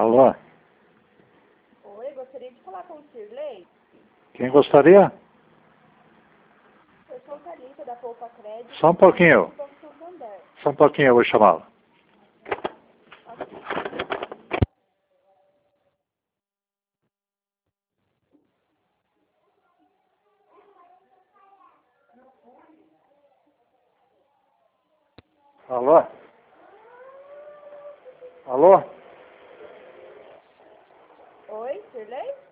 Alô? Oi, gostaria de falar com o Sirley. Quem gostaria? Eu sou Thalita da Poupa Crédito. Só um pouquinho. Do Banco Santander. Só um pouquinho, eu vou chamá-lo. Alô? Alô? Oi, Sirley?